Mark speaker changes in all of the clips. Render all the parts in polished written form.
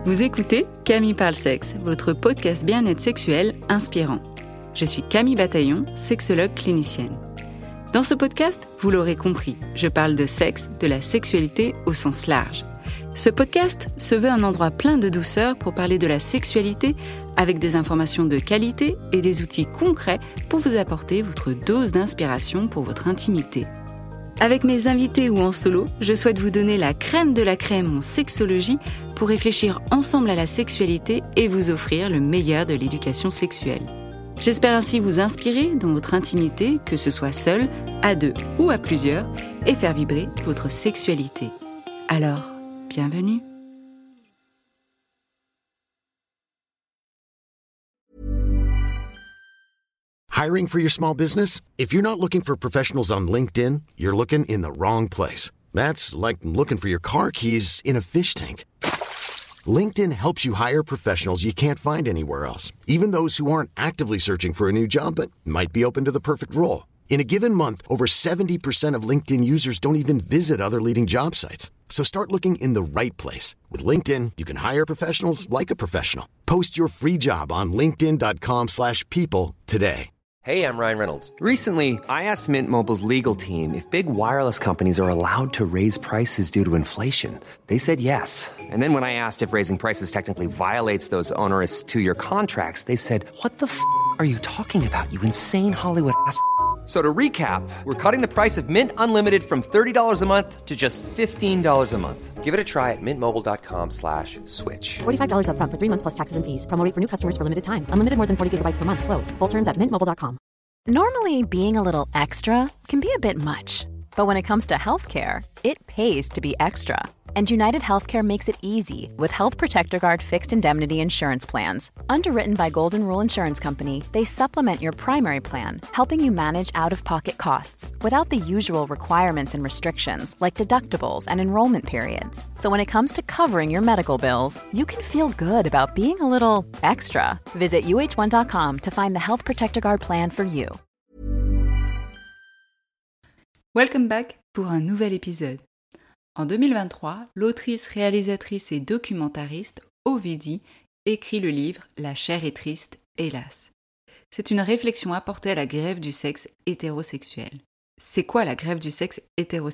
Speaker 1: Vous écoutez Camille parle sexe, votre podcast bien-être sexuel inspirant. Je suis Camille Bataillon, sexologue clinicienne. Dans ce podcast, vous l'aurez compris, je parle de sexe, de la sexualité au sens large. Ce podcast se veut un endroit plein de douceur pour parler de la sexualité avec des informations de qualité et des outils concrets pour vous apporter votre dose d'inspiration pour votre intimité. Avec mes invités ou en solo, je souhaite vous donner la crème de la crème en sexologie pour réfléchir ensemble à la sexualité et vous offrir le meilleur de l'éducation sexuelle. J'espère ainsi vous inspirer dans votre intimité, que ce soit seul, à deux ou à plusieurs, et faire vibrer votre sexualité. Alors, bienvenue.
Speaker 2: Hiring for your small business? If you're not looking for professionals on LinkedIn, you're looking in the wrong place. That's like looking for your car keys in a fish tank. LinkedIn helps you hire professionals you can't find anywhere else, even those who aren't actively searching for a new job but might be open to the perfect role. In a given month, over 70% of LinkedIn users don't even visit other leading job sites. So start looking in the right place. With LinkedIn, you can hire professionals like a professional. Post your free job on linkedin.com/people today.
Speaker 3: Hey, I'm Ryan Reynolds. Recently, I asked Mint Mobile's legal team if big wireless companies are allowed to raise prices due to inflation. They said yes. And then when I asked if raising prices technically violates those onerous two-year contracts, they said, "What the f*** are you talking about, you insane Hollywood ass?" So to recap, we're cutting the price of Mint Unlimited from $30 a month to just $15 a month. Give it a try at mintmobile.com/switch.
Speaker 4: $45 up front for 3 months plus taxes and fees. Promo rate for new customers for limited time. Unlimited more than 40 gigabytes per month. Slows full terms at mintmobile.com.
Speaker 5: Normally, being a little extra can be a bit much. But when it comes to healthcare, it pays to be extra. And United Healthcare makes it easy with Health Protector Guard fixed indemnity insurance plans. Underwritten by Golden Rule Insurance Company, they supplement your primary plan, helping you manage out-of-pocket costs without the usual requirements and restrictions like deductibles and enrollment periods. So when it comes to covering your medical bills, you can feel good about being a little extra. Visit uh1.com to find the Health Protector Guard plan for you.
Speaker 1: Welcome back pour un nouvel épisode. En 2023, l'autrice, réalisatrice et documentariste Ovidie écrit le livre La chair est triste, hélas. C'est une réflexion apportée à la grève du sexe hétérosexuel. C'est quoi la grève du sexe hétérosexuel ?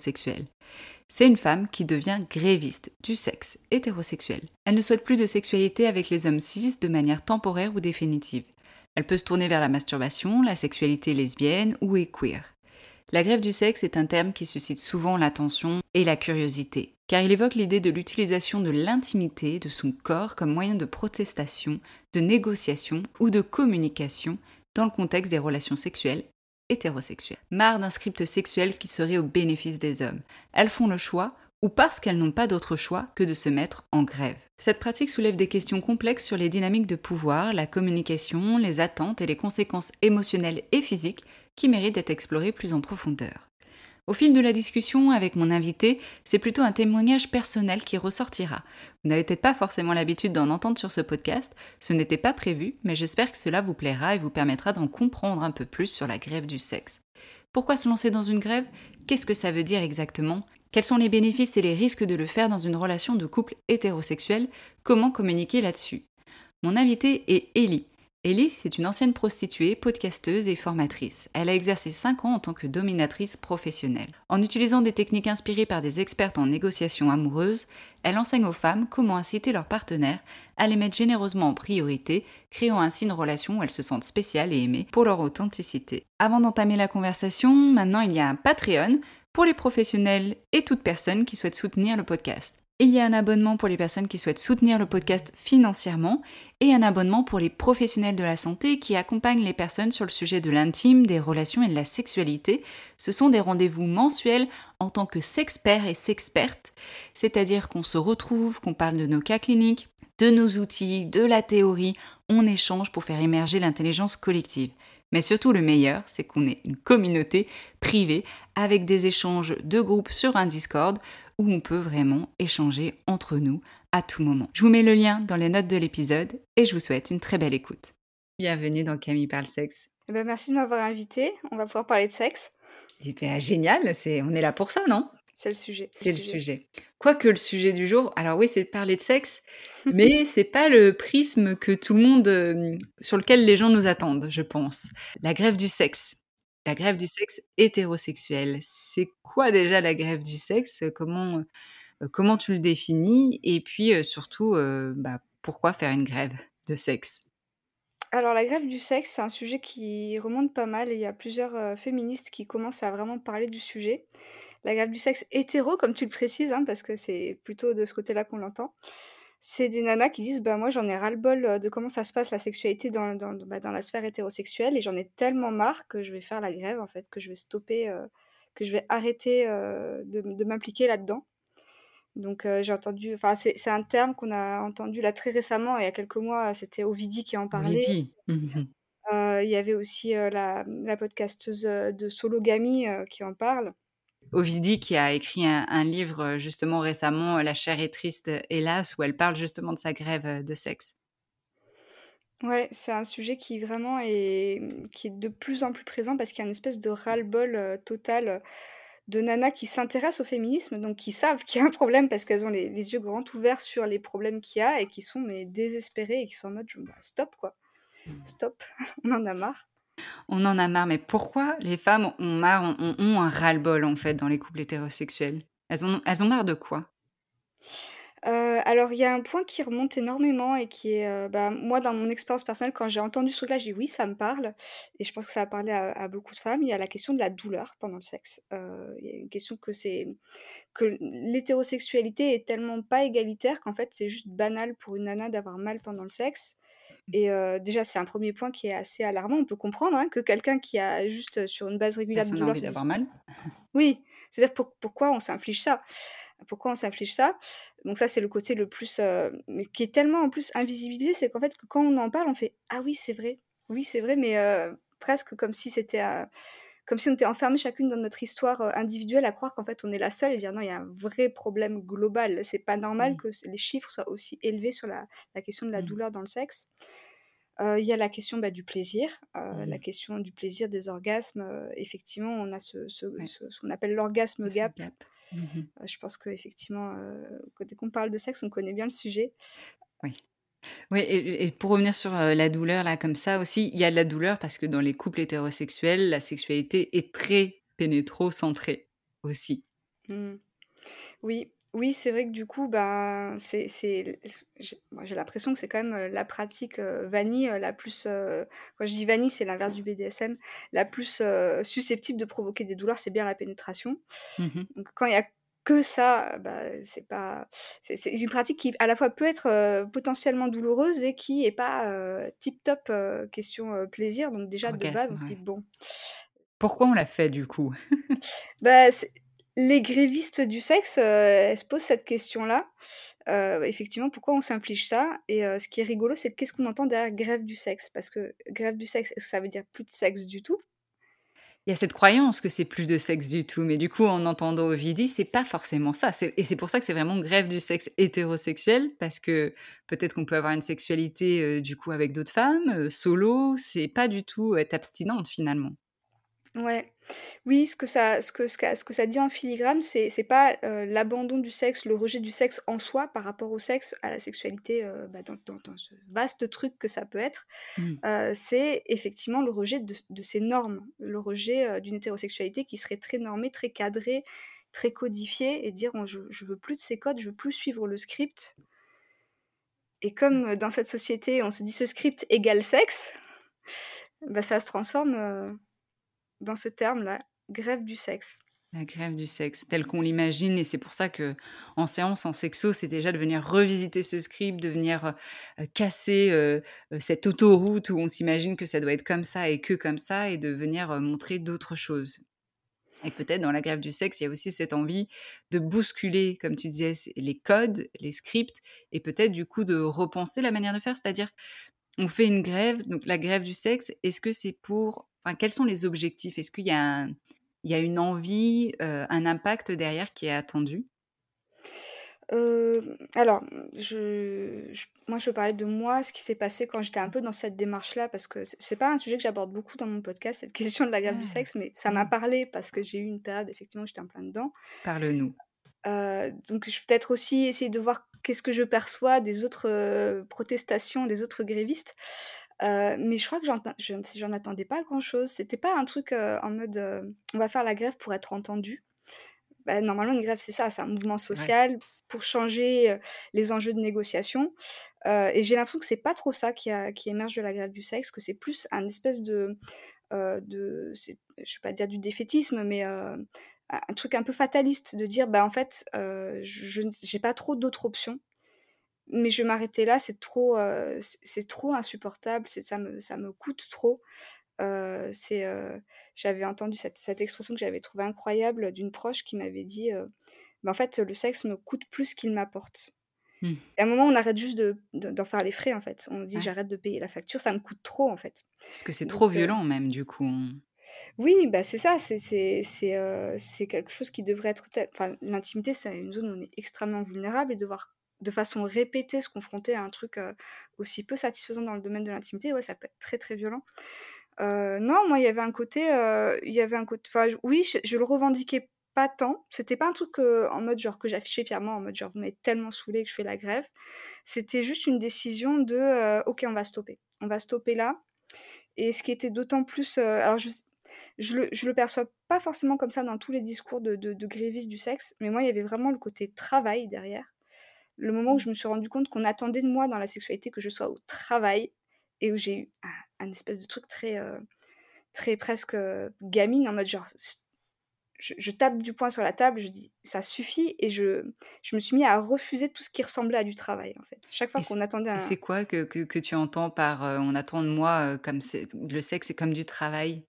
Speaker 1: C'est une femme qui devient gréviste du sexe hétérosexuel. Elle ne souhaite plus de sexualité avec les hommes cis de manière temporaire ou définitive. Elle peut se tourner vers la masturbation, la sexualité lesbienne ou est queer. La grève du sexe est un terme qui suscite souvent l'attention et la curiosité, car il évoque l'idée de l'utilisation de l'intimité de son corps comme moyen de protestation, de négociation ou de communication dans le contexte des relations sexuelles hétérosexuelles. Marre d'un script sexuel qui serait au bénéfice des hommes, elles font le choix, ou parce qu'elles n'ont pas d'autre choix que de se mettre en grève. Cette pratique soulève des questions complexes sur les dynamiques de pouvoir, la communication, les attentes et les conséquences émotionnelles et physiques qui méritent d'être explorées plus en profondeur. Au fil de la discussion avec mon invité, c'est plutôt un témoignage personnel qui ressortira. Vous n'avez peut-être pas forcément l'habitude d'en entendre sur ce podcast, ce n'était pas prévu, mais j'espère que cela vous plaira et vous permettra d'en comprendre un peu plus sur la grève du sexe. Pourquoi se lancer dans une grève ? Qu'est-ce que ça veut dire exactement ? Quels sont les bénéfices et les risques de le faire dans une relation de couple hétérosexuel ? Comment communiquer là-dessus ? Mon invitée est Ellie. Ellie, c'est une ancienne prostituée, podcasteuse et formatrice. Elle a exercé 5 ans en tant que dominatrice professionnelle. En utilisant des techniques inspirées par des expertes en négociation amoureuse, elle enseigne aux femmes comment inciter leurs partenaires à les mettre généreusement en priorité, créant ainsi une relation où elles se sentent spéciales et aimées pour leur authenticité. Avant d'entamer la conversation, maintenant il y a un Patreon pour les professionnels et toute personne qui souhaite soutenir le podcast. Il y a un abonnement pour les personnes qui souhaitent soutenir le podcast financièrement et un abonnement pour les professionnels de la santé qui accompagnent les personnes sur le sujet de l'intime, des relations et de la sexualité. Ce sont des rendez-vous mensuels en tant que sexperts et sexpertes, c'est-à-dire qu'on se retrouve, qu'on parle de nos cas cliniques, de nos outils, de la théorie, on échange pour faire émerger l'intelligence collective. Mais surtout le meilleur, c'est qu'on est une communauté privée avec des échanges de groupe sur un Discord où on peut vraiment échanger entre nous à tout moment. Je vous mets le lien dans les notes de l'épisode et je vous souhaite une très belle écoute. Bienvenue dans Camille parle sexe.
Speaker 6: Merci de m'avoir invitée, on va pouvoir parler de sexe.
Speaker 1: Génial, on est là pour ça, non ?
Speaker 6: C'est le sujet, c'est
Speaker 1: C'est
Speaker 6: le
Speaker 1: le
Speaker 6: sujet.
Speaker 1: sujet. Quoique le sujet du jour, alors oui, c'est de parler de sexe, mais c'est pas le prisme que tout le monde, sur lequel les gens nous attendent, je pense. La grève du sexe. La grève du sexe hétérosexuel. C'est quoi déjà la grève du sexe? Comment tu le définis? Et puis, surtout, pourquoi faire une grève de sexe?
Speaker 6: Alors la grève du sexe, c'est un sujet qui remonte pas mal et il y a plusieurs, féministes qui commencent à vraiment parler du sujet. La grève du sexe hétéro, comme tu le précises, hein, parce que c'est plutôt de ce côté-là qu'on l'entend. C'est des nanas qui disent: «Bah, moi, j'en ai ras-le-bol, de comment ça se passe la sexualité dans la sphère hétérosexuelle et j'en ai tellement marre que je vais faire la grève, en fait, que je vais stopper, que je vais arrêter, de m'impliquer là-dedans». Donc j'ai entendu enfin, c'est un terme qu'on a entendu là très récemment, il y a quelques mois, c'était Ovidie qui en parlait.
Speaker 1: Ovidie. Mmh.
Speaker 6: Il y avait aussi, la podcasteuse, de Sologamie, qui en parle.
Speaker 1: Ovidie qui a écrit un livre, justement récemment, La chair est triste, hélas, où elle parle justement de sa grève, de sexe.
Speaker 6: Ouais, c'est un sujet qui vraiment est, qui est de plus en plus présent parce qu'il y a une espèce de ras-le-bol, total, de nanas qui s'intéressent au féminisme, donc qui savent qu'il y a un problème parce qu'elles ont les yeux grands ouverts sur les problèmes qu'il y a et qui sont mais désespérées et qui sont en mode: «Bah, stop quoi, stop, on en a marre».
Speaker 1: On en a marre, mais pourquoi les femmes ont marre, ont un ras-le-bol, en fait, dans les couples hétérosexuels? Elles ont marre de quoi?
Speaker 6: Alors il y a un point qui remonte énormément et qui est, bah, moi dans mon expérience personnelle quand j'ai entendu ce truc-là, j'ai dit: «Oui, ça me parle» et je pense que ça a parlé à beaucoup de femmes. Il y a la question de la douleur pendant le sexe. Il y a une question que l'hétérosexualité est tellement pas égalitaire qu'en fait, c'est juste banal pour une nana d'avoir mal pendant le sexe et déjà, c'est un premier point qui est assez alarmant. On peut comprendre, hein, que quelqu'un qui a juste, sur une base régulière de
Speaker 1: Personne n'a
Speaker 6: douleur
Speaker 1: envie
Speaker 6: se dise:
Speaker 1: d'avoir mal?
Speaker 6: «Oui», c'est-à-dire pourquoi on s'inflige ça? Pourquoi on s'inflige ça? Donc ça, c'est le côté le plus, mais qui est tellement en plus invisibilisé, c'est qu'en fait, que quand on en parle, on fait: «Ah oui, c'est vrai. Oui, c'est vrai», mais presque comme si c'était, comme si on était enfermées chacune dans notre histoire, individuelle à croire qu'en fait on est la seule et dire: «Non, il y a un vrai problème global». C'est pas normal
Speaker 1: Oui.
Speaker 6: que les chiffres soient aussi élevés sur la question de la
Speaker 1: Mmh.
Speaker 6: douleur dans le sexe. Il y a la question, bah, du plaisir,
Speaker 1: Mmh.
Speaker 6: la question du plaisir, des orgasmes, effectivement, on a
Speaker 1: Ouais,
Speaker 6: ce qu'on appelle l'orgasme
Speaker 1: c'est le
Speaker 6: gap.
Speaker 1: gap. Mmh.
Speaker 6: Je pense qu'effectivement, dès qu'on parle de sexe, on connaît bien le sujet.
Speaker 1: Oui. Oui et pour revenir sur, la douleur là comme ça aussi, il y a de la douleur parce que dans les couples hétérosexuels, la sexualité est très pénétrocentrée aussi.
Speaker 6: Mmh. Oui, oui, c'est vrai que du coup, bah, j'ai l'impression que c'est quand même, la pratique, vanille, la plus, quand je dis vanille, c'est l'inverse du BDSM, la plus, susceptible de provoquer des douleurs, c'est bien la pénétration.
Speaker 1: Mmh.
Speaker 6: Donc quand il y a que ça, bah, c'est pas c'est une pratique qui, à la fois, peut être, potentiellement douloureuse et qui est pas, tip top, question, plaisir. Donc déjà, de base, on
Speaker 1: Orgasme,
Speaker 6: se dit:
Speaker 1: ouais.
Speaker 6: «Bon».
Speaker 1: Pourquoi on l'a fait du coup?
Speaker 6: Bah, c'est les grévistes du sexe, elles se posent cette question-là. Effectivement, pourquoi on s'inflige ça? Et ce qui est rigolo, c'est qu'est-ce qu'on entend derrière grève du sexe? Parce que grève du sexe, est-ce que ça veut dire plus de sexe du tout?
Speaker 1: Il y a cette croyance que c'est plus de sexe du tout, mais du coup, en entendant Ovidie, c'est pas forcément ça. C'est pour ça que c'est vraiment grève du sexe hétérosexuel, parce que peut-être qu'on peut avoir une sexualité, du coup, avec d'autres femmes, solo, c'est pas du tout être abstinente, finalement.
Speaker 6: Ouais. Oui, ce que ça dit en filigrane, c'est pas, l'abandon du sexe, le rejet du sexe en soi par rapport au sexe, à la sexualité, bah, dans ce vaste truc que ça peut être.
Speaker 1: Mmh.
Speaker 6: C'est effectivement le rejet de ces normes, le rejet, d'une hétérosexualité qui serait très normée, très cadrée, très codifiée et dire: «Je veux plus de ces codes, je veux plus suivre le script». Et comme, dans cette société, on se dit: «Ce script égale sexe», bah, ça se transforme, dans ce terme-là, grève du sexe.
Speaker 1: La grève du sexe, telle qu'on l'imagine et c'est pour ça que en séance, en sexo, c'est déjà de venir revisiter ce script, de venir, casser, cette autoroute où on s'imagine que ça doit être comme ça et que comme ça et de venir, montrer d'autres choses. Et peut-être dans la grève du sexe, il y a aussi cette envie de bousculer, comme tu disais, les codes, les scripts et peut-être du coup de repenser la manière de faire. C'est-à-dire, on fait une grève, donc la grève du sexe, est-ce que c'est pour enfin, quels sont les objectifs? Est-ce qu'il y a il y a une envie, un impact derrière qui est attendu?
Speaker 6: Alors, moi, je peux parler de moi, ce qui s'est passé quand j'étais un peu dans cette démarche-là, parce que c'est pas un sujet que j'aborde beaucoup dans mon podcast, cette question de la grève du
Speaker 1: Ah!
Speaker 6: sexe, mais ça m'a
Speaker 1: Mmh.
Speaker 6: parlé parce que j'ai eu une période, effectivement, où j'étais en plein dedans.
Speaker 1: Parle-nous.
Speaker 6: Donc je vais peut-être aussi essayer de voir qu'est-ce que je perçois des autres, protestations, des autres grévistes. Mais je crois que j'en attendais pas grand-chose. C'était pas un truc, en mode, on va faire la grève pour être entendu. Bah, normalement, une grève, c'est ça, c'est un mouvement
Speaker 1: C'est vrai.
Speaker 6: social pour changer, les enjeux de négociation. Et j'ai l'impression que c'est pas trop ça qui émerge de la grève du sexe, que c'est plus un espèce de je vais pas dire du défaitisme, mais, un truc un peu fataliste de dire: «Bah, en fait, je ne j'ai pas trop d'autres options, mais je vais m'arrêter là, c'est trop insupportable, ça me coûte trop». J'avais entendu cette expression que j'avais trouvée incroyable d'une proche qui m'avait dit, «Bah, en fait, le sexe me coûte plus qu'il m'apporte».
Speaker 1: Mmh.
Speaker 6: Et à un moment, on arrête juste d'en faire les frais, en fait. On dit:
Speaker 1: Ouais.
Speaker 6: «J'arrête de payer la facture, ça me coûte trop, en fait».
Speaker 1: Parce que c'est
Speaker 6: Donc
Speaker 1: trop violent même du coup, hein.
Speaker 6: oui, bah, c'est ça, c'est quelque chose qui devrait être enfin, l'intimité, c'est une zone où on est extrêmement vulnérable et devoir de façon répétée se confronter à un truc, aussi peu satisfaisant dans le domaine de l'intimité, ouais, ça peut être très, très violent. Non, moi, il y avait un côté enfin, oui, je le revendiquais pas tant. C'était pas un truc, en mode genre que j'affichais fièrement, en mode genre: «Vous m'avez tellement saoulée que je fais la grève». C'était juste une décision de, «OK, on va stopper. On va stopper là». Et ce qui était d'autant plus, alors je le perçois pas forcément comme ça dans tous les discours de grévistes du sexe, mais moi, il y avait vraiment le côté travail derrière. Le moment où je me suis rendu compte qu'on attendait de moi dans la sexualité que je sois au travail et où j'ai eu un espèce de truc très, très presque, gamine en mode genre je tape du poing sur la table, je dis: «Ça suffit» et je me suis mis à refuser tout ce qui ressemblait à du travail, en fait. Chaque fois
Speaker 1: Et c
Speaker 6: qu'on attendait
Speaker 1: et
Speaker 6: un
Speaker 1: c'est quoi que tu entends par, «on attend de moi», comme c'est le sexe, c'est comme du travail?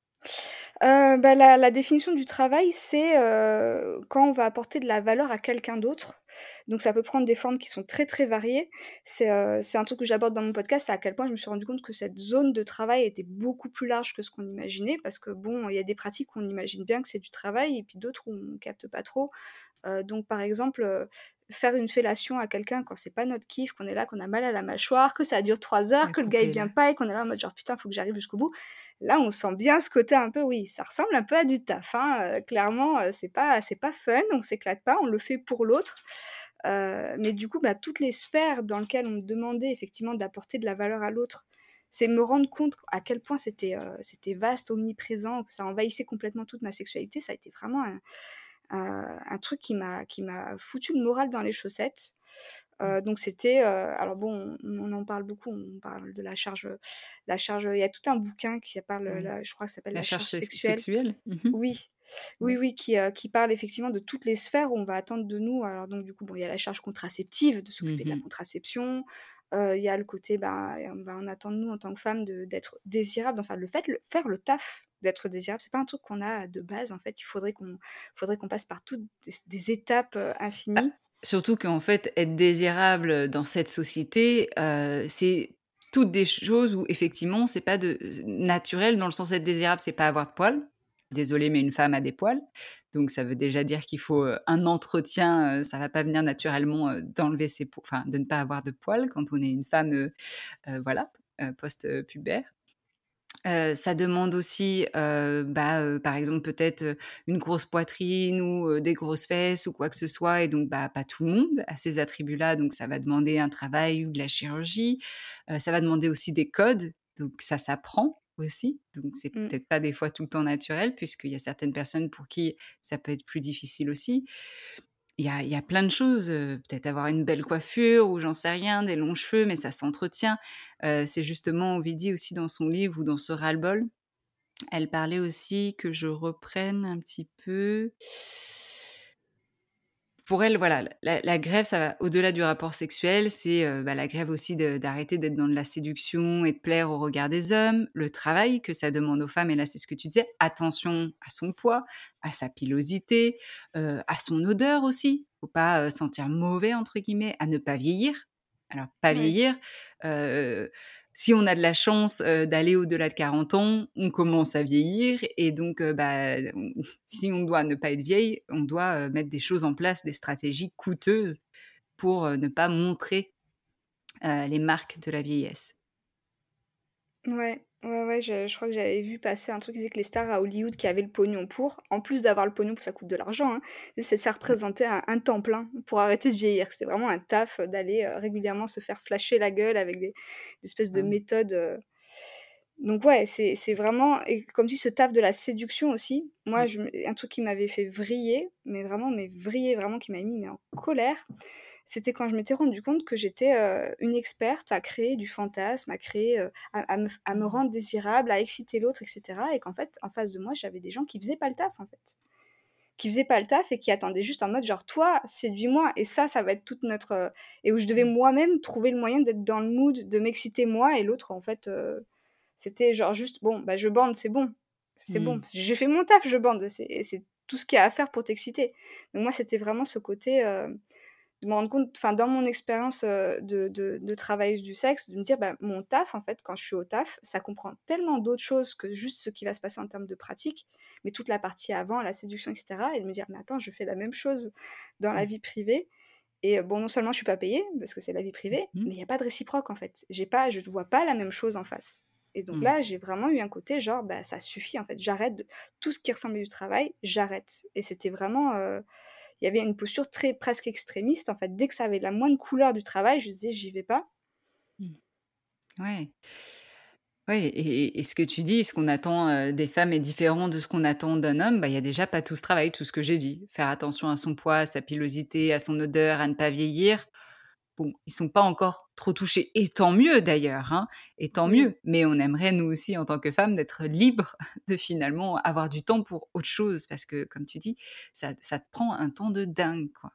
Speaker 6: Bah, la définition du travail, c'est, quand on va apporter de la valeur à quelqu'un d'autre. Donc ça peut prendre des formes qui sont très, très variées. C'est un truc que j'aborde dans mon podcast, c'est à quel point je me suis rendu compte que cette zone de travail était beaucoup plus large que ce qu'on imaginait. Parce que bon, il y a des pratiques où on imagine bien que c'est du travail et puis d'autres où on capte pas trop. Donc par exemple, faire une fellation à quelqu'un quand c'est pas notre kiff, qu'on est là, qu'on a mal à la mâchoire, que ça dure 3 heures,
Speaker 1: Ça a
Speaker 6: que le gars il
Speaker 1: coupé
Speaker 6: vient
Speaker 1: là.
Speaker 6: pas et qu'on est là en mode genre: «Putain, faut que j'arrive jusqu'au bout». Là, on sent bien ce côté un peu oui, ça ressemble un peu à du taf, hein, clairement, c'est pas fun, on s'éclate pas, on le fait pour l'autre. Mais du coup, bah, toutes les sphères dans lesquelles on me demandait effectivement d'apporter de la valeur à l'autre, c'est me rendre compte à quel point c'était vaste, omniprésent, que ça envahissait complètement toute ma sexualité. Ça a été vraiment un truc qui m'a foutu le moral dans les chaussettes.
Speaker 1: Mmh.
Speaker 6: Donc c'était, alors bon, on en parle beaucoup, on parle de la charge, il y a tout un bouquin qui parle,
Speaker 1: Oui.
Speaker 6: je crois que ça s'appelle
Speaker 1: La
Speaker 6: «La
Speaker 1: charge
Speaker 6: charge sexuelle».
Speaker 1: sexuelle? Mmh.
Speaker 6: Oui, oui,
Speaker 1: Ouais.
Speaker 6: oui, qui parle effectivement de toutes les sphères où on va attendre de nous. Alors donc du coup, bon, il y a la charge contraceptive, de s'occuper de la
Speaker 1: Mmh.
Speaker 6: contraception, il y a le côté, bah, on attend de nous en tant que femmes d'être désirables, enfin le faire le taf d'être désirable, c'est pas un truc qu'on a de base en fait, faudrait qu'on passe par toutes des étapes,
Speaker 1: Bah,
Speaker 6: infinies.
Speaker 1: surtout qu'en fait, être désirable, dans cette société, c'est toutes des choses où effectivement c'est pas de naturel dans le sens être désirable, c'est pas avoir de poils. Désolée, mais une femme a des poils. Donc ça veut déjà dire qu'il faut, un entretien, ça va pas venir naturellement, d'enlever ses po enfin de ne pas avoir de poils quand on est une femme, voilà, post, pubère. Ça demande aussi, bah, par exemple, peut-être, une grosse poitrine ou, des grosses fesses ou quoi que ce soit et donc bah, pas tout le monde a ces attributs-là, donc ça va demander un travail ou de la chirurgie. Ça va demander aussi des codes, donc ça s'apprend aussi, donc c'est
Speaker 6: Mmh.
Speaker 1: peut-être pas des fois tout le temps naturel puisqu'il y a certaines personnes pour qui ça peut être plus difficile aussi. Il y a plein de choses, peut-être avoir une belle coiffure ou j'en sais rien, des longs cheveux, mais ça s'entretient. C'est justement Ovidie aussi dans son livre ou dans ce ras-le-bol, elle parlait aussi que je reprenne un petit peu. Pour elle, voilà, la grève, ça va au-delà du rapport sexuel, c'est, bah, la grève aussi d'arrêter d'être dans de la séduction et de plaire au regard des hommes, le travail que ça demande aux femmes et là, c'est ce que tu disais, attention à son poids, à sa pilosité, à son odeur aussi. Faut pas, sentir «mauvais» entre guillemets, à ne pas vieillir. Alors pas
Speaker 6: Ouais.
Speaker 1: vieillir, heu si on a de la chance, d'aller au-delà de 40 ans, on commence à vieillir et donc si on doit ne pas être vieille, on doit, mettre des choses en place, des stratégies coûteuses pour, ne pas montrer, les marques de la vieillesse.
Speaker 6: Ouais, ouais, ouais, je crois que j'avais vu passer un truc qui disait que les stars à Hollywood qui avaient le pognon pour, en plus d'avoir le pognon, ça coûte de l'argent, hein, ça
Speaker 1: Ouais.
Speaker 6: représentait un temps plein pour arrêter de vieillir. C'était vraiment un taf, d'aller, régulièrement se faire flasher la gueule avec des espèces de
Speaker 1: Ah oui.
Speaker 6: méthodes, donc ouais, c'est vraiment et comme dit ce taf de la séduction aussi, moi
Speaker 1: Mmh.
Speaker 6: un truc qui m'avait fait vriller, mais vriller vraiment qui m'a mis mais en colère, c'était quand je m'étais rendu compte que j'étais, une experte à créer du fantasme, à créer, à me
Speaker 1: Mmh.
Speaker 6: rendre désirable, à exciter l'autre et cetera et qu'en fait, en face de moi, j'avais des gens qui faisaient pas le taf, en fait. Qui faisaient pas le taf et qui attendaient juste en mode genre: «Toi, séduis-moi» et ça va être toute notre, et où je devais
Speaker 1: Mmh.
Speaker 6: moi-même trouver le moyen d'être dans le mood, de m'exciter moi et l'autre en fait, c'était genre juste: «Bon, bah, je bande, c'est bon,
Speaker 1: Mmh.
Speaker 6: j'ai fait mon taf, je bande, c'est tout ce qu'il y a à faire pour t'exciter». Donc moi, c'était vraiment ce côté, de me rendre compte, enfin, dans mon expérience, de travailleuse du sexe, de me dire: «Bah, mon taf, en fait, quand je suis au taf, ça comprend tellement d'autres choses que juste ce qui va se passer en termes de pratique, mais toute la partie avant, la séduction et cetera» et de me dire: «Mais attends, je fais la même chose dans la
Speaker 1: Mmh.
Speaker 6: vie privée et bon, non seulement je suis pas payée, parce que c'est la vie privée,
Speaker 1: Mmh.
Speaker 6: mais il y a pas de réciproque, en fait. Je ne vois pas la même chose en face» et donc
Speaker 1: Mmh.
Speaker 6: là, j'ai vraiment eu un côté genre: «Bah, ça suffit, en fait, j'arrête de tout ce qui ressemble à du travail, j'arrête» et c'était vraiment, il y avait une posture très presque extrémiste, en fait. Dès que ça avait la moindre couleur du travail, je disais: «J'y vais pas».
Speaker 1: Mmh. Ouais. Ouais et ce que tu dis, ce qu'on attend, des femmes est différent de ce qu'on attend d'un homme, bah, il y a déjà pas tout ce travail, tout ce que j'ai dit. Faire attention à son poids, à sa pilosité, à son odeur, à ne pas vieillir. Bon, ils sont pas encore trop touchés et tant mieux d'ailleurs, hein, et tant
Speaker 6: Oui.
Speaker 1: mieux. Mais on aimerait nous aussi en tant que femmes d'être libres de finalement avoir du temps pour autre chose parce que comme tu dis, ça te prend un temps de dingue, quoi.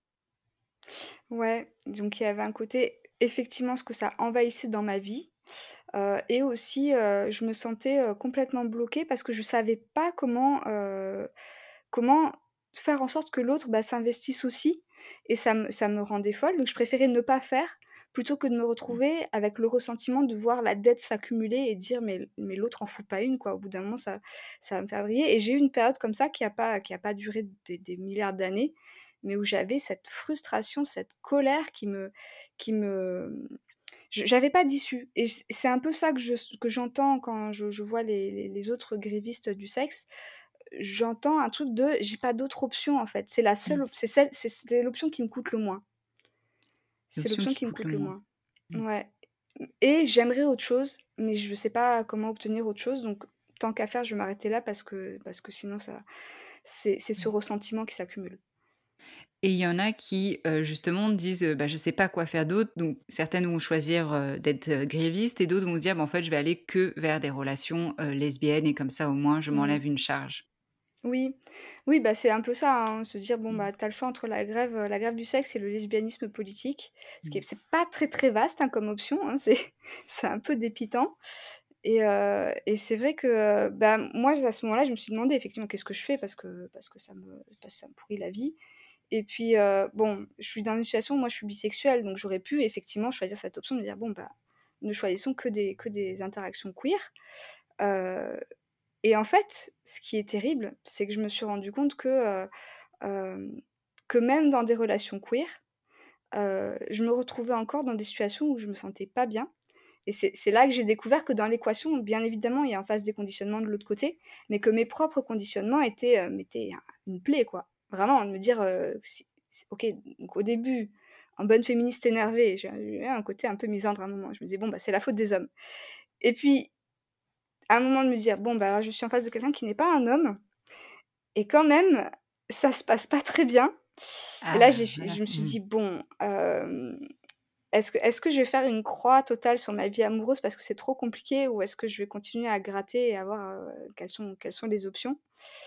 Speaker 6: Ouais, donc il y avait un côté, effectivement, ce que ça envahissait dans ma vie, et aussi, je me sentais, complètement bloquée parce que je savais pas comment faire en sorte que l'autre, bah, s'investisse aussi et ça me rendait folle, donc je préférais ne pas faire plutôt que de me
Speaker 1: Mmh.
Speaker 6: retrouver avec le ressentiment de voir la dette s'accumuler et dire: «Mais l'autre en fout pas une, quoi». Au bout d'un moment, ça va me faire vriller et j'ai eu une période comme ça qui a pas duré des milliards d'années, mais où j'avais cette frustration, cette colère qui me j'avais pas d'issue et c'est un peu ça que j'entends quand je vois les autres grévistes du sexe. J'entends un truc de: «J'ai pas d'autre option, en fait. C'est la seule
Speaker 1: Mmh.
Speaker 6: op c'est celle c'est l'option qui me coûte le moins. C'est
Speaker 1: L'option
Speaker 6: l'option
Speaker 1: qui
Speaker 6: qui me
Speaker 1: coûte le
Speaker 6: coûte le
Speaker 1: moins.
Speaker 6: moins».
Speaker 1: Mmh.
Speaker 6: Ouais et j'aimerais autre chose, mais je sais pas comment obtenir autre chose, donc tant qu'à faire, je vais m'arrêter là parce que sinon c'est ce
Speaker 1: Ouais.
Speaker 6: ressentiment qui s'accumule.
Speaker 1: Et il y en a qui, justement disent, «Bah, je sais pas quoi faire d'autre», donc certaines vont choisir, d'être, grévistes et d'autres vont se dire: «Bah, en fait, je vais aller que vers des relations, lesbiennes et comme ça, au moins, je
Speaker 6: Mmh.
Speaker 1: m'enlève une charge».
Speaker 6: Oui, oui, bah, c'est un peu ça, hein, se dire: «Bon,
Speaker 1: Mmh.
Speaker 6: bah, tu as le choix entre la grève du sexe et le lesbianisme politique». Ce qui est
Speaker 1: Mmh.
Speaker 6: c'est pas très, très vaste, hein, comme option, hein, c'est c'est un peu dépitant et c'est vrai que, bah, moi, à ce moment-là, je me suis demandé effectivement: «Qu'est-ce que je fais?» parce que ça me pourrit la vie et puis, bon, je suis dans une situation où moi, je suis bisexuelle, donc j'aurais pu effectivement choisir cette option de me dire: «Bon, bah, ne choisissons que des interactions queer». Heu et en fait, ce qui est terrible, c'est que je me suis rendu compte hem, que même dans des relations queer, je me retrouvais encore dans des situations où je me sentais pas bien et c'est là que j'ai découvert que dans l'équation, bien évidemment, il y a en face des conditionnements de l'autre côté, mais que mes propres conditionnements m'étaient une plaie, quoi. Vraiment, de me dire, si OK, donc au début, en bonne féministe énervée, j'ai eu un côté un peu misandre à un moment. Je me disais: «Bon, bah, c'est la faute des hommes» et puis, à un moment de me dire: «Bon, bah, là, je suis en face de quelqu'un qui n'est pas un homme et quand même, ça se passe pas très bien» et là,
Speaker 1: Ah, voilà.
Speaker 6: je me suis
Speaker 1: Mmh.
Speaker 6: dit: «Bon, est-ce que je vais faire une croix totale sur ma vie amoureuse parce que c'est trop compliqué ou est-ce que je vais continuer à gratter et à voir, quelles sont les options?»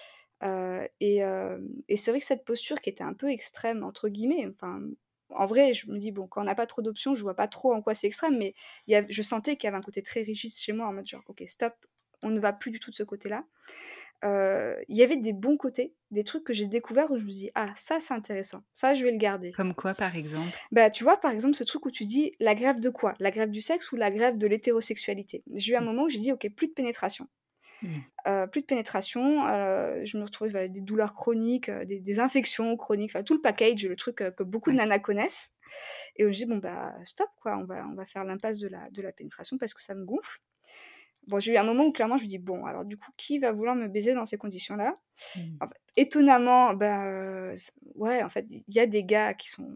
Speaker 6: Et c'est vrai que cette posture qui était un peu «extrême» entre guillemets, enfin, en vrai, je me dis: «Bon, quand on n'a pas trop d'options, je vois pas trop en quoi c'est extrême», mais je sentais qu'il y avait un côté très rigide chez moi en mode genre: «OK, stop, on ne va plus du tout de ce côté-là». il y avait des bons côtés, des trucs que j'ai découverts où je me dis: «Ah ça, c'est intéressant, ça je vais le garder».
Speaker 1: Comme quoi, par exemple?
Speaker 6: Bah, tu vois, par exemple, ce truc où tu dis: «La grève de quoi? La grève du sexe ou la grève de l'hétérosexualité?» J'ai eu un
Speaker 1: Mmh.
Speaker 6: moment où j'ai dit: «OK, plus de pénétration».
Speaker 1: Mmh.
Speaker 6: Plus de pénétration, je me retrouvais avec des douleurs chroniques, des infections chroniques, enfin tout le package, le truc, que beaucoup de
Speaker 1: Ouais.
Speaker 6: nanas connaissent et je dis: «Bon bah, stop quoi, on va faire l'impasse de la pénétration parce que ça me gonfle». Bon, j'ai eu un moment où clairement je me dis: «Bon, alors du coup, qui va vouloir me baiser dans ces conditions-là?»
Speaker 1: Mmh.
Speaker 6: En fait, étonnamment, bah, c ouais, en fait, il y a des gars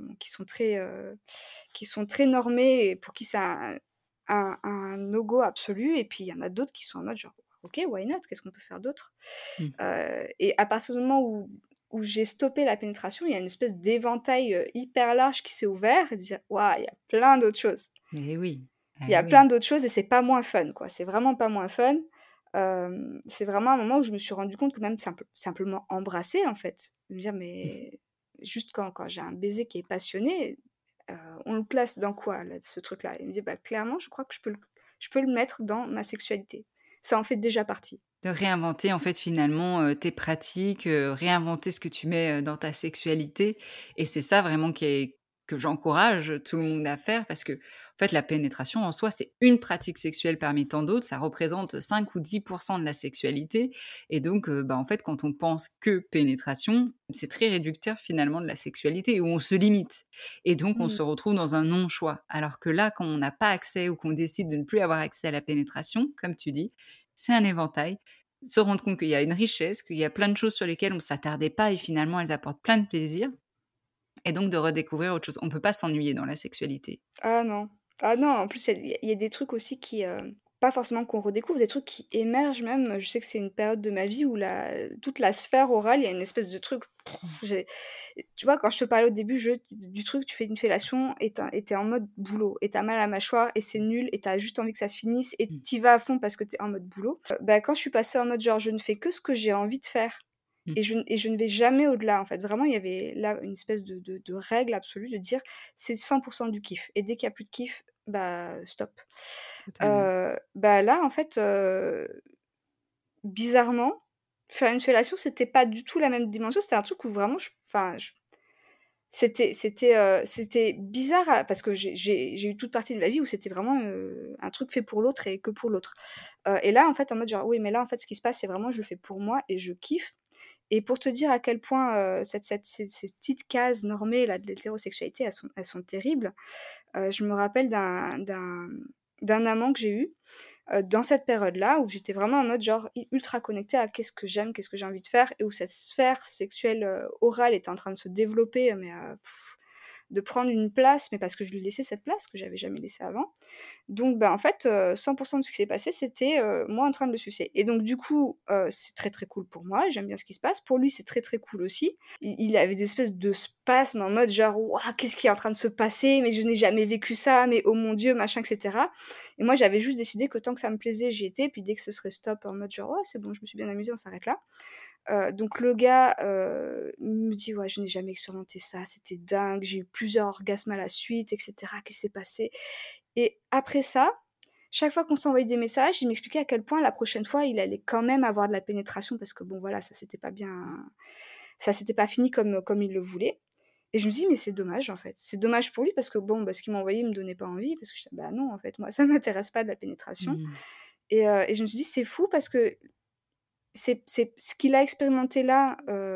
Speaker 6: qui sont très normés et pour qui c'est un no go absolu et puis il y en a d'autres qui sont en mode genre: «OK, why not? Qu'est-ce qu'on peut faire d'autre?»
Speaker 1: Mmh.
Speaker 6: Et à partir du moment où j'ai stoppé la pénétration, il y a une espèce d'éventail, hyper large qui s'est ouvert et dire: «Waouh, il y a plein d'autres choses».
Speaker 1: Mais oui,
Speaker 6: Il y
Speaker 1: eh
Speaker 6: a
Speaker 1: oui.
Speaker 6: plein d'autres choses et c'est pas moins fun, quoi. C'est vraiment pas moins fun. C'est vraiment un moment où je me suis rendu compte que même simplement embrasser, en fait, de me dire: «Mais juste quand j'ai un baiser qui est passionné, heu, on le place dans quoi là, ce truc-là?» Il me dit: «Bah, clairement, je crois que je peux le mettre dans ma sexualité. Ça en fait déjà partie».
Speaker 1: De réinventer en fait finalement, tes pratiques, réinventer ce que tu mets, dans ta sexualité et c'est ça vraiment qui est que j'encourage tout le monde à faire parce que en fait la pénétration en soi, c'est une pratique sexuelle parmi tant d'autres. Ça représente 5 ou 10 de la sexualité et donc bah, en fait quand on pense que pénétration, c'est très réducteur finalement de la sexualité où on se limite et donc on
Speaker 6: Mmh.
Speaker 1: se retrouve dans un non-choix. Alors que là, quand on n'a pas accès ou qu'on décide de ne plus avoir accès à la pénétration, comme tu dis, c'est un éventail se rendre compte qu'il y a une richesse, qu'il y a plein de choses sur lesquelles on ne s'attardait pas et finalement elles apportent plein de plaisir et donc de redécouvrir autre chose. On ne peut pas s'ennuyer dans la sexualité.
Speaker 6: Ah non. Ah non, en plus, il y a des trucs aussi qui, pas forcément qu'on redécouvre, des trucs qui émergent même. Je sais que c'est une période de ma vie où toute la sphère orale, il y a une espèce de truc, j'ai tu vois, quand je te parlais au début, du truc, tu fais une fellation et tu en mode boulot et t'as mal à la mâchoire et c'est nul et t'as juste envie que ça se finisse et
Speaker 1: Mmh.
Speaker 6: tu vas à fond parce que t'es en mode boulot. Bah, quand je suis passée en mode genre: «Je ne fais que ce que j'ai envie de faire»,
Speaker 1: Mmh.
Speaker 6: et je ne vais jamais au-delà, en fait. Vraiment, il y avait là une espèce de règle absolue de dire: «C'est 100 du kiff» et dès qu'il y a plus de kiff, bah, stop.
Speaker 1: Totalement.
Speaker 6: Bah, là, en fait, bizarrement, faire une fellation, c'était pas du tout la même dimension. C'était un truc où vraiment c'était bizarre à parce que j'ai eu toute partie de ma vie où c'était vraiment, un truc fait pour l'autre et que pour l'autre. Et là, en fait, en mode genre: «Oui, mais là, en fait, ce qui se passe, c'est vraiment je le fais pour moi et je kiffe». Et pour te dire à quel point, ces petites cases normées là de l'hétérosexualité, elles sont terribles, je me rappelle d'un amant que j'ai eu, dans cette période-là où j'étais vraiment en mode genre ultra connectée à qu'est-ce que j'aime, qu'est-ce que j'ai envie de faire et où cette sphère sexuelle, orale était en train de se développer, mais de prendre une place, mais parce que je lui laissais cette place que j'avais jamais laissée avant. Donc bah, en fait, 100 de ce qui s'est passé, c'était, moi en train de le sucer et donc du coup, c'est très, très cool pour moi, j'aime bien ce qui se passe. Pour lui, c'est très, très cool aussi. Il avait des espèces de spasmes en mode genre: «Waouh, qu'est-ce qui est en train de se passer? Mais je n'ai jamais vécu ça, mais oh mon Dieu», machin et cetera et moi, j'avais juste décidé que tant que ça me plaisait, j'y étais, puis dès que ce serait stop, en mode genre: «Ouais, c'est bon, je me suis bien amusée, on s'arrête là». Donc le gars, me dit: «Ouais, je n'ai jamais expérimenté ça, c'était dingue, j'ai eu plusieurs orgasmes à la suite et cetera. Qu'est-ce qui s'est passé?» Et après ça, chaque fois qu'on s'envoyait des messages, il m'expliquait à quel point la prochaine fois, il allait quand même avoir de la pénétration parce que bon voilà, ça s'était pas fini comme il le voulait. Et je me dis: «Mais c'est dommage en fait». C'est dommage pour lui parce que bon, bah, ce qu'il m'a envoyé me donnait pas envie parce que je «Bah non en fait, moi ça m'intéresse pas de la pénétration»
Speaker 1: Mmh.
Speaker 6: et je me suis dit: «C'est fou parce que c'est ce qu'il a expérimenté là,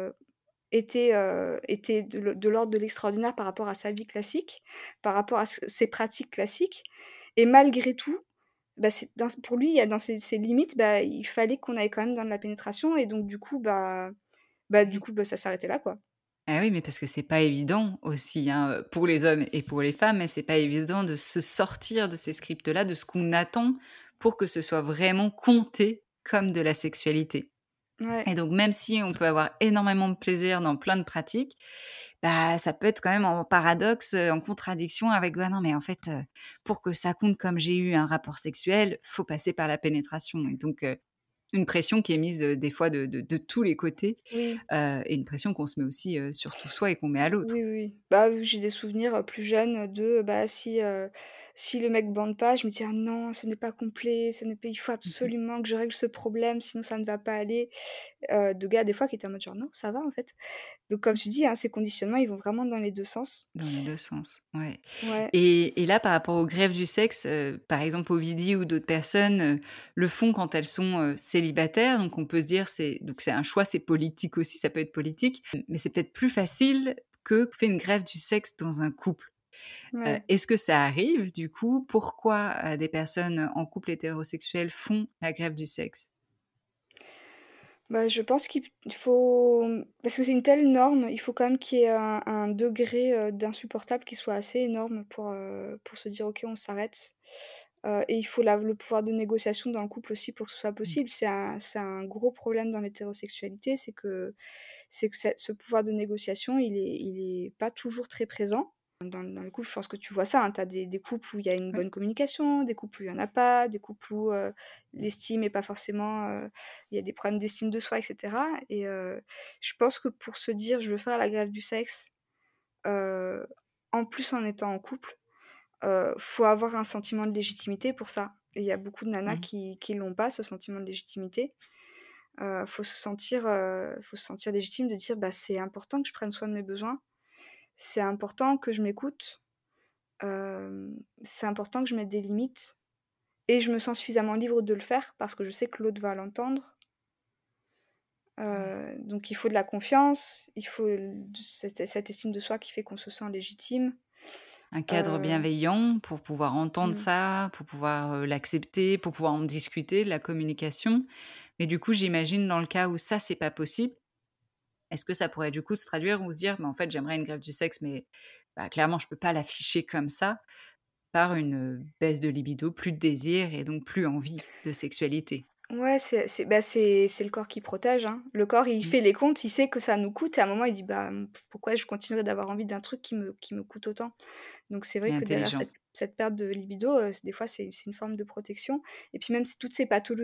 Speaker 6: était de l'ordre de l'extraordinaire par rapport à sa vie classique, par rapport à ses pratiques classiques et malgré tout, bah, c'est pour lui, il y a dans ses limites, bah, il fallait qu'on aille quand même dans de la pénétration et donc du coup, du
Speaker 1: Oui.
Speaker 6: coup, bah, ça s'arrêtait là, quoi.
Speaker 1: Ah oui, mais parce que c'est pas évident aussi, hein, pour les hommes et pour les femmes, mais c'est pas évident de se sortir de ces scripts-là, de ce qu'on attend pour que ce soit vraiment compté comme de la sexualité.
Speaker 6: Ouais.
Speaker 1: Et donc même si on peut avoir énormément de plaisir dans plein de pratiques, bah, ça peut être quand même en paradoxe, en contradiction avec: «Bah, non, mais en fait, pour que ça compte comme j'ai eu un rapport sexuel, faut passer par la pénétration» et donc une pression qui est mise, des fois de tous les côtés,
Speaker 6: Oui.
Speaker 1: et une pression qu'on se met aussi, surtout soi et qu'on met à l'autre.
Speaker 6: Oui, oui, oui. Bah, oui, j'ai des souvenirs, plus jeunes de, bah, si, Si le mec bande pas, je me dis: «Ah non, ce n'est pas complet, ce n'est pas il faut
Speaker 1: Mmh.
Speaker 6: absolument que je règle ce problème, sinon ça ne va pas aller». De gars des fois qui étaient en mode genre: «Non, ça va en fait». Donc comme tu dis, hein, ces conditionnements, ils vont vraiment dans les 2 sens.
Speaker 1: Dans les 2 sens, ouais.
Speaker 6: Ouais.
Speaker 1: Et là, par rapport aux greffes du sexe, par exemple, Ovidie ou d'autres personnes, le font quand elles sont, célibataires. Donc on peut se dire c'est un choix, c'est politique aussi, ça peut être politique. Mais c'est peut-être plus facile que fait une greffe du sexe dans un couple.
Speaker 6: Ouais.
Speaker 1: Est-ce que ça arrive du coup? Pourquoi, des personnes en couple hétérosexuel font la greffe du sexe?
Speaker 6: Bah, je pense qu'il faut, parce que c'est une telle norme, il faut quand même qu'il y ait un degré, d'insupportable qui soit assez énorme pour se dire: «OK, on s'arrête». Et il faut le pouvoir de négociation dans le couple aussi pour que ce soit
Speaker 1: Mmh.
Speaker 6: possible. C'est un gros problème dans l'hétérosexualité, c'est que ce pouvoir de négociation, il est pas toujours très présent. Dans le couple, je pense que tu vois ça, hein, tu as des couples où il y a une
Speaker 1: Ouais.
Speaker 6: bonne communication, des couples où il y en a pas, des couples où, l'estime est pas forcément, il y a des problèmes d'estime de soi et cetera. Et je pense que pour se dire: «Je veux faire la grève du sexe», heu, en plus en étant en couple, faut avoir un sentiment de légitimité pour ça. Et il y a beaucoup de nanas
Speaker 1: Mmh.
Speaker 6: qui l'ont pas, ce sentiment de légitimité. Faut se sentir légitime de dire: «Bah, c'est important que je prenne soin de mes besoins, c'est important que je m'écoute, c'est important que je mette des limites et je me sens suffisamment libre de le faire parce que je sais que l'autre va l'entendre».
Speaker 1: Ouais.
Speaker 6: Donc il faut de la confiance, il faut cette estime de soi qui fait qu'on se sent légitime.
Speaker 1: Un cadre
Speaker 6: Heu,
Speaker 1: bienveillant pour pouvoir entendre
Speaker 6: mmh.
Speaker 1: ça, pour pouvoir, l'accepter, pour pouvoir en discuter, de la communication. Mais du coup, j'imagine dans le cas où ça, c'est pas possible, est-ce que ça pourrait du coup se traduire ou se dire: «Mais en fait, j'aimerais une greffe du sexe, mais bah, clairement, je peux pas l'afficher comme ça», par une, baisse de libido, plus de désir et donc plus envie de sexualité?
Speaker 6: Ouais, c'est le corps qui protège, hein. Le corps, il
Speaker 1: Mmh.
Speaker 6: fait les comptes, il sait que ça nous coûte et à un moment, il dit: «Bah, pourquoi je continuerais d'avoir envie d'un truc qui me coûte autant?» Donc c'est vrai
Speaker 1: Et
Speaker 6: que derrière
Speaker 1: intelligent.
Speaker 6: cette perte de libido, des fois, c'est une forme de protection. Et puis même si toutes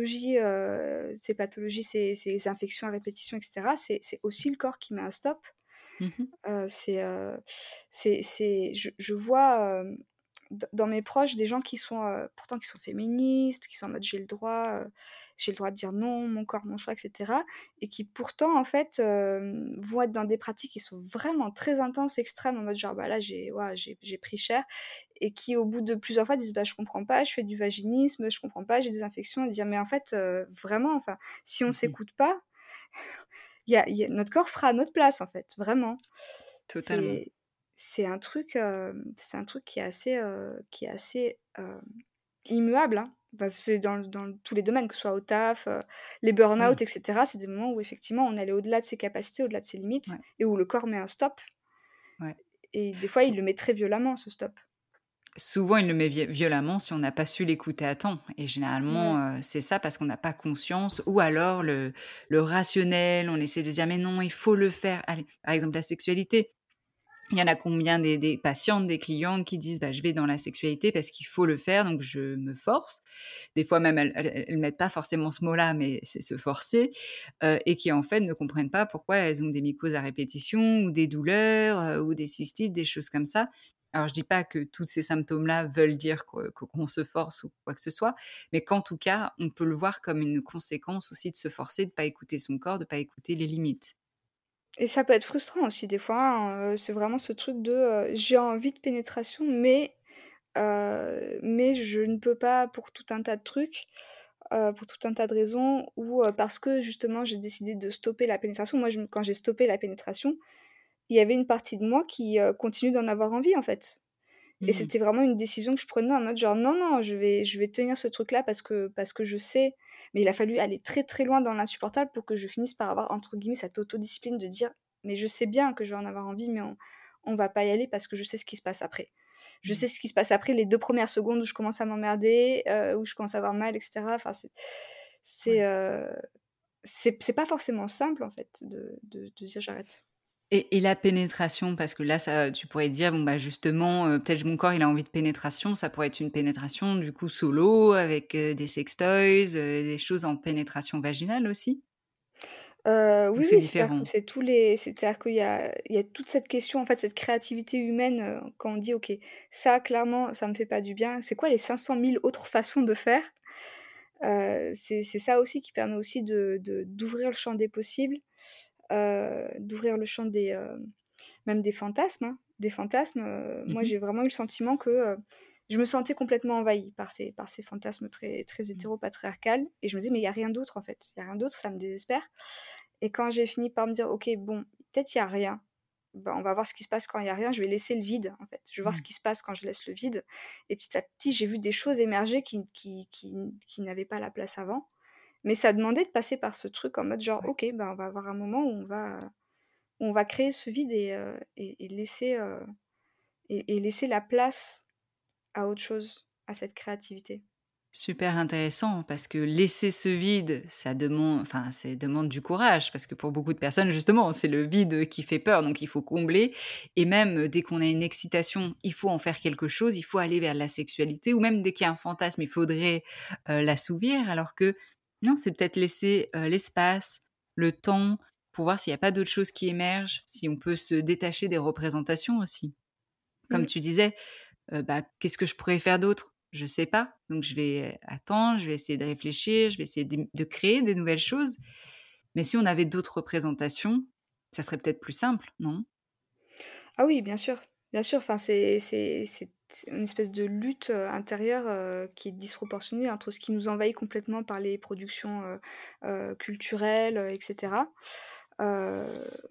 Speaker 6: ces infections à répétition et cetera, c'est aussi le corps qui met un stop.
Speaker 1: Mmh.
Speaker 6: Heu, c'est, heu, je vois, dans mes proches des gens qui sont, pourtant qui sont féministes, qui sont en mode: «J'ai le droit de dire non, mon corps, mon choix» et cetera, et qui pourtant en fait, vont être dans des pratiques qui sont vraiment très intenses, extrêmes, en mode genre: «Bah là j'ai pris cher», et qui au bout de plusieurs fois disent: «Bah je comprends pas, je fais du vaginisme, je comprends pas, j'ai des infections», et dire: «Mais en fait, vraiment, enfin, si on
Speaker 1: Mmh.
Speaker 6: s'écoute pas, notre corps fera à notre place en fait, vraiment».
Speaker 1: Totalement.
Speaker 6: C'est c'est un truc qui est assez, immuable, hein. Bah, c'est dans tous les domaines, que ce soit au taf, les
Speaker 1: Oui,
Speaker 6: burn-out et cetera. C'est des moments où effectivement on allait au-delà de ses capacités, au-delà de ses limites
Speaker 1: ouais,
Speaker 6: et où le corps met un stop,
Speaker 1: ouais.
Speaker 6: et des fois il le met très violemment, ce stop.
Speaker 1: Souvent, il le met violemment si on n'a pas su l'écouter à temps et
Speaker 6: Ouais.
Speaker 1: généralement, c'est ça parce qu'on n'a pas conscience ou alors le rationnel, on essaie de dire: «Mais non, il faut le faire». Allez, par exemple, la sexualité, il y en a combien des patientes, des clientes qui disent: «Bah, je vais dans la sexualité parce qu'il faut le faire, donc je me force». Des fois même, elles mettent pas forcément ce mot-là, mais c'est se forcer, et qui en fait ne comprennent pas pourquoi elles ont des mycoses à répétition ou des douleurs, ou des cystites, des choses comme ça. Alors je dis pas que tous ces symptômes-là veulent dire qu'on se force ou quoi que ce soit, mais qu'en tout cas, on peut le voir comme une conséquence aussi de se forcer, de pas écouter son corps, de pas écouter les limites.
Speaker 6: Et ça peut être frustrant aussi des fois, hein, c'est vraiment ce truc de, j'ai envie de pénétration, mais je ne peux pas pour tout un tas de trucs, pour tout un tas de raisons, ou parce que justement j'ai décidé de stopper la pénétration. Moi, quand j'ai stoppé la pénétration, il y avait une partie de moi qui, continue d'en avoir envie, en fait. Et
Speaker 1: Mmh.
Speaker 6: c'était vraiment une décision que je prenais en mode genre: «Non, non, je vais tenir ce truc-là parce que je sais». Mais il a fallu aller très, très loin dans l'insupportable pour que je finisse par avoir, entre guillemets, «cette autodiscipline» de dire: «Mais je sais bien que je vais en avoir envie, mais on va pas y aller parce que je sais ce qui se passe après». Je
Speaker 1: Mmh.
Speaker 6: sais ce qui se passe après les 2 premières secondes où je commence à m'emmerder, où je commence à avoir mal et cetera. Enfin, c'est,
Speaker 1: Ouais.
Speaker 6: heu, c'est pas forcément simple, en fait, de dire: «J'arrête».
Speaker 1: Et la pénétration, parce que là, ça tu pourrais dire: «Bon, bah, justement, peut-être mon corps, il a envie de pénétration». Ça pourrait être une pénétration, du coup, solo avec, des sextoys, des choses en pénétration vaginale aussi? Ou
Speaker 6: Oui,
Speaker 1: c'est
Speaker 6: oui, c'est-à-dire que
Speaker 1: différent?
Speaker 6: c'est-à-dire qu'il y a toute cette question, en fait, cette créativité humaine, quand on dit: «OK, ça clairement, ça me fait pas du bien. C'est quoi les 500 000 autres façons de faire?» C'est ça aussi qui permet aussi d'ouvrir le champ des possibles, d'ouvrir le champ même des fantasmes, hein. Des fantasmes, moi
Speaker 1: Mmh.
Speaker 6: j'ai vraiment eu le sentiment que, je me sentais complètement envahie par ces fantasmes très très
Speaker 1: Mmh.
Speaker 6: hétéro-patriarcal et je me disais: «Mais il y a rien d'autre en fait, il y a rien d'autre», ça me désespère et quand j'ai fini par me dire: «OK, bon, peut-être il y a rien, bah, on va voir ce qui se passe quand il y a rien, je vais laisser le vide en fait, je vais voir ce
Speaker 1: Mmh.
Speaker 6: qui se passe quand je laisse le vide» et petit à petit, j'ai vu des choses émerger qui n'avaient pas la place avant. Mais ça demandait de passer par ce truc en mode genre:
Speaker 1: Ouais.
Speaker 6: «OK, bah, on va avoir un moment où on va créer ce vide et laisser, et laisser la place à autre chose, à cette créativité».
Speaker 1: Super intéressant parce que laisser ce vide, ça demande enfin, ça demande du courage parce que pour beaucoup de personnes, justement, c'est le vide qui fait peur, donc il faut combler et même, dès qu'on a une excitation, il faut en faire quelque chose, il faut aller vers la sexualité ou même dès qu'il y a un fantasme, il faudrait, l'assouvir alors que non, c'est peut-être laisser, l'espace, le temps pour voir s'il y a pas d'autres choses qui émergent, si on peut se détacher des représentations aussi. Comme
Speaker 6: Mmh.
Speaker 1: tu disais, bah, qu'est-ce que je pourrais faire d'autre? Je sais pas, donc je vais attendre, je vais essayer de réfléchir, je vais essayer de créer des nouvelles choses. Mais si on avait d'autres représentations, ça serait peut-être plus simple, non?
Speaker 6: Ah oui, bien sûr, enfin, c'est une espèce de lutte, intérieure, qui est disproportionnée entre ce qui nous envahit complètement par les productions, culturelles, et cetera. Heu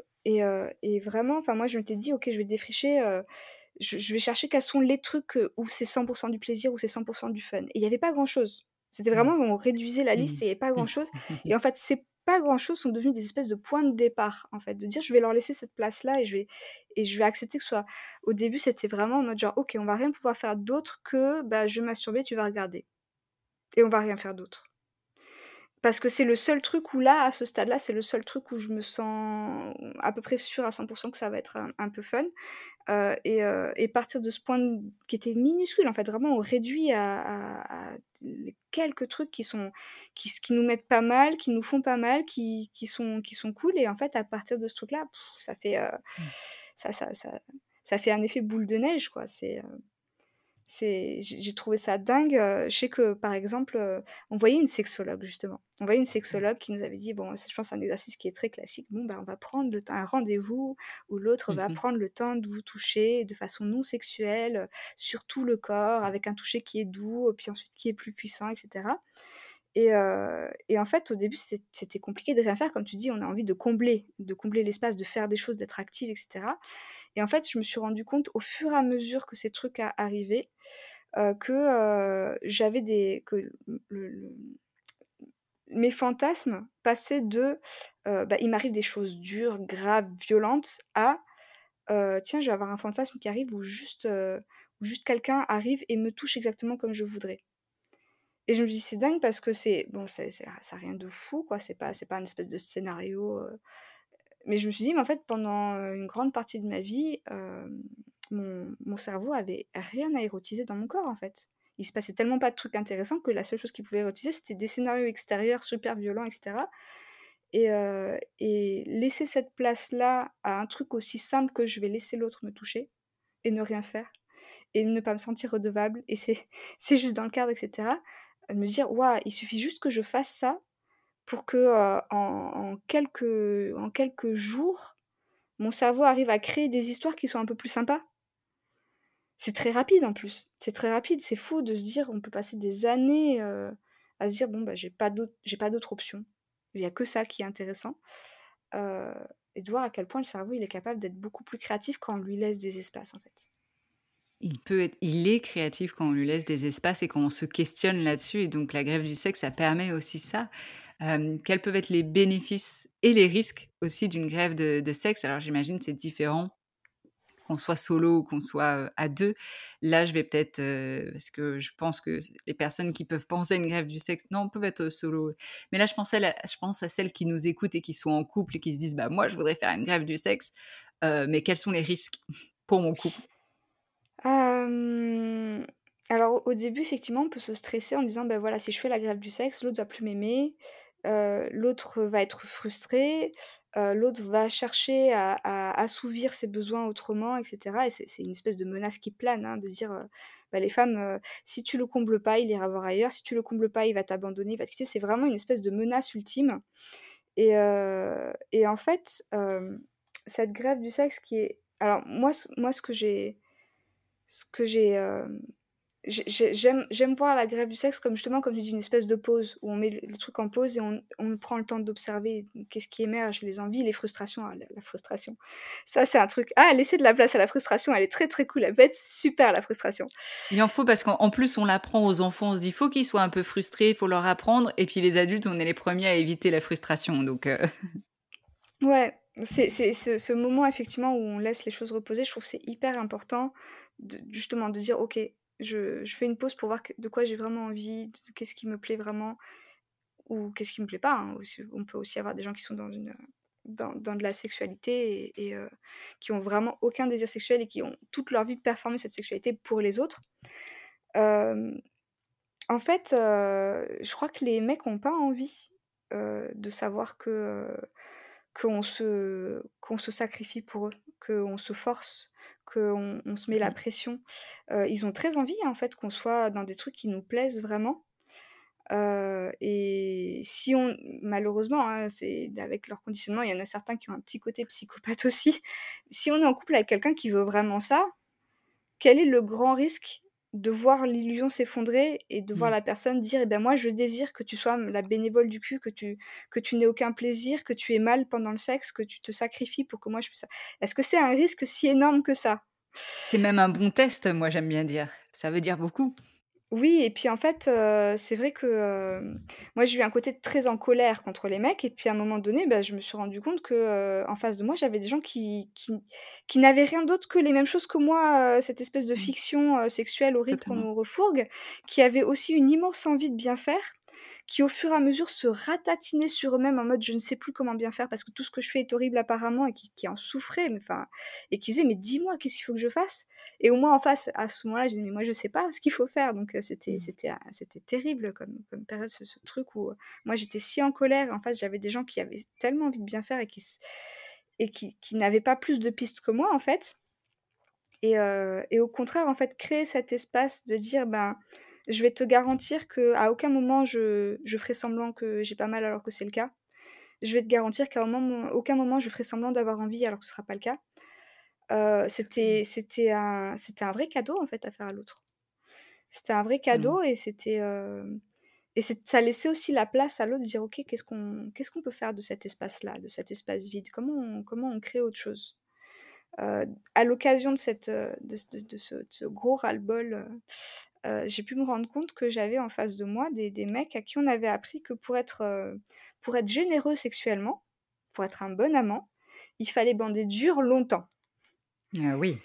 Speaker 6: et vraiment, enfin, moi, je m'étais dit: «OK, je vais défricher, je vais chercher quels sont les trucs, où c'est 100 du plaisir, où c'est 100 du fun» et il y avait pas grand-chose. C'était vraiment
Speaker 1: Mmh.
Speaker 6: on réduisait la liste
Speaker 1: Mmh.
Speaker 6: et il y avait pas
Speaker 1: Mmh.
Speaker 6: grand-chose et en fait, ces pas grand-chose sont devenus des espèces de points de départ, en fait, de dire: «Je vais leur laisser cette place-là et je vais accepter que ce soit» au début, c'était vraiment en mode genre: «OK, on va rien pouvoir faire d'autre que, bah, je vais masturber, tu vas regarder et on va rien faire d'autre». Parce que c'est le seul truc où là, à ce stade-là, c'est le seul truc où je me sens à peu près sûre à 100 que ça va être un peu fun. Et partir de ce point de qui était minuscule, en fait, vraiment, on réduit à les quelques trucs qui nous mettent pas mal, qui nous font pas mal, qui sont cool et en fait, à partir de ce truc-là, ça fait,
Speaker 1: Mmh.
Speaker 6: ça ça ça ça fait un effet boule de neige, quoi. J'ai trouvé ça dingue, je sais que, par exemple, on voyait une sexologue justement. On voyait une sexologue qui nous avait dit bon, je pense un exercice qui est très classique: «Bon, bah, on va prendre le temps un rendez-vous où l'autre
Speaker 1: Mmh
Speaker 6: va
Speaker 1: mh.
Speaker 6: prendre le temps de vous toucher de façon non sexuelle, sur tout le corps, avec un toucher qui est doux, puis ensuite qui est plus puissant» et cetera. Et en fait, au début, c'était compliqué de rien faire. Comme tu dis, on a envie de combler l'espace, de faire des choses, d'être active et cetera. Et en fait, je me suis rendu compte au fur et à mesure que ces trucs arrivaient, que, j'avais des que le mes fantasmes passaient de, bah, il m'arrive des choses dures, graves, violentes à, tiens, je vais avoir un fantasme qui arrive où juste quelqu'un arrive et me touche exactement comme je voudrais. Et je me dis: «C'est dingue» parce que c'est bon, ça a rien de fou, quoi, c'est pas un espèce de scénario, mais je me suis dit: «Mais en fait, pendant, une grande partie de ma vie, mon cerveau avait rien à érotiser dans mon corps, en fait». Il se passait tellement pas de trucs intéressants que la seule chose qui pouvait érotiser, c'était des scénarios extérieurs super violents et cetera et laisser cette place-là à un truc aussi simple que je vais laisser l'autre me toucher et ne rien faire et ne pas me sentir redevable et c'est c'est juste dans le cadre et cetera, de me dire: «Waouh, il suffit juste que je fasse ça pour que, en quelques jours, mon cerveau arrive à créer des histoires qui sont un peu plus sympas». C'est très rapide en plus, c'est très rapide, c'est fou de se dire on peut passer des années, à se dire: «Bon, bah, j'ai pas d'autre option. Il y a que ça qui est intéressant», heu et de voir à quel point le cerveau, il est capable d'être beaucoup plus créatif quand on lui laisse des espaces, en fait.
Speaker 1: Il est créatif quand on lui laisse des espaces et quand on se questionne là-dessus et donc la grève du sexe, ça permet aussi ça. Quels peuvent être les bénéfices et les risques aussi d'une grève de sexe? Alors j'imagine c'est différent qu'on soit solo ou qu'on soit, à 2. Là, je vais peut-être, parce que je pense que les personnes qui peuvent penser à une grève du sexe, non, peuvent être, solo. Mais là, je pense à celles qui nous écoutent et qui sont en couple et qui se disent: «Bah, moi, je voudrais faire une grève du sexe, mais quels sont les risques pour mon couple?»
Speaker 6: Hem, alors au début, effectivement, on peut se stresser en disant: «Ben voilà, si je fais la grève du sexe, l'autre va plus m'aimer l'autre va être frustré, l'autre va chercher à assouvir ses besoins autrement et cetera et c'est une espèce de menace qui plane, hein, de dire, bah, les femmes, si tu le combles pas, il ira voir ailleurs, si tu le combles pas, il va t'abandonner, il va te quitter. C'est vraiment une espèce de menace ultime et en fait, cette grève du sexe qui est alors moi ce que j'ai, j'aime voir la grève du sexe comme justement, comme tu dis, une espèce de pause où on met le truc en pause et on prend le temps d'observer qu'est-ce qui émerge, les envies, les frustrations. Ah, la frustration, ça c'est un truc laisser de la place à la frustration, elle est très, très cool, elle peut être super la frustration.
Speaker 1: Il en faut parce qu'en plus, on l'apprend aux enfants. On se dit: «Faut qu'ils soient un peu frustrés, il faut leur apprendre» et puis les adultes, on est les premiers à éviter la frustration donc
Speaker 6: Ouais, c'est ce moment effectivement où on laisse les choses reposer, je trouve que c'est hyper important de justement de dire: «OK, je fais une pause pour voir de quoi j'ai vraiment envie, qu'est-ce qui me plaît vraiment». Ou qu'est-ce qui me plaît pas, hein, aussi on peut aussi avoir des gens qui sont dans de la sexualité et qui ont vraiment aucun désir sexuel et qui ont toute leur vie de performer cette sexualité pour les autres. Hem, En fait, je crois que les mecs ont pas envie, de savoir qu'on se sacrifie pour eux, qu'on se force, qu'on se met la
Speaker 1: mmh.
Speaker 6: pression. Ils ont très envie, en fait, qu'on soit dans des trucs qui nous plaisent vraiment. Et si on malheureusement, hein, c'est avec leur conditionnement, il y en a certains qui ont un petit côté psychopathe aussi. Si on est en couple avec quelqu'un qui veut vraiment ça, quel est le grand risque de voir l'illusion s'effondrer et de voir
Speaker 1: Mmh.
Speaker 6: la personne dire: «Eh ben, moi, je désire que tu sois la bénévole du cul, que tu n'aies aucun plaisir, que tu aies mal pendant le sexe, que tu te sacrifies pour que moi je puisse ça». Est-ce que c'est un risque si énorme que ça?
Speaker 1: C'est même un bon test, moi j'aime bien dire. Ça veut dire beaucoup.
Speaker 6: Oui et puis en fait, c'est vrai que, moi j'ai eu un côté très en colère contre les mecs et puis à un moment donné, bah, je me suis rendu compte que, en face de moi, j'avais des gens qui n'avaient rien d'autre que les mêmes choses que moi, cette espèce de
Speaker 1: Mmh.
Speaker 6: fiction, sexuelle horrible qu'on
Speaker 1: Totalement.
Speaker 6: nous refourgue, qui avaient aussi une immense envie de bien faire, qui au fur et à mesure se ratatinaient sur eux-mêmes en mode: «Je ne sais plus comment bien faire parce que tout ce que je fais est horrible apparemment» et qui en souffraient, mais enfin et qui disaient: «Mais dis-moi, qu'est-ce qu'il faut que je fasse?» Et au moins en face, à ce moment-là, j'ai dit: «Mais moi je sais pas ce qu'il faut faire», donc c'était
Speaker 1: Mmh.
Speaker 6: c'était, c'était terrible comme période ce truc où, moi j'étais si en colère. En face, j'avais des gens qui avaient tellement envie de bien faire et qui n'avaient pas plus de pistes que moi, en fait et au contraire, en fait, créer cet espace de dire: «Ben, je vais te garantir qu'à aucun moment je ferai semblant que j'ai pas mal alors que c'est le cas. Je vais te garantir qu'à aucun moment je ferai semblant d'avoir envie alors que ce sera pas le cas».
Speaker 1: Totalement.
Speaker 6: C'était un vrai cadeau, en fait, à faire à l'autre. C'était un vrai
Speaker 1: Totalement.
Speaker 6: cadeau et ça laissait aussi la place à l'autre de dire: «OK, qu'est-ce qu'on peut faire de cet espace-là, de cet espace vide? Comment on crée autre chose?» À l'occasion de ce gros ras-le-bol, j'ai pu me rendre compte que j'avais en face de moi des mecs à qui on avait appris que pour être généreux sexuellement, pour être un bon amant, il fallait bander dur longtemps.
Speaker 1: Ah oui.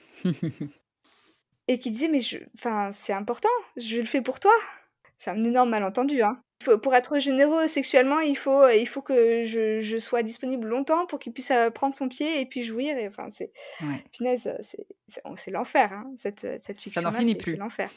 Speaker 6: Et qui disait: «Mais enfin, c'est important, je le fais pour toi». C'est un énorme malentendu, hein. Pour être généreux sexuellement, il faut que je sois disponible longtemps pour qu'il puisse, prendre son pied et puis jouir et enfin, c'est
Speaker 1: Ouais.
Speaker 6: punaise, c'est l'enfer, hein, cette
Speaker 1: Ça n'en
Speaker 6: fiction-là,
Speaker 1: finit
Speaker 6: c'est
Speaker 1: plus.
Speaker 6: l'enfer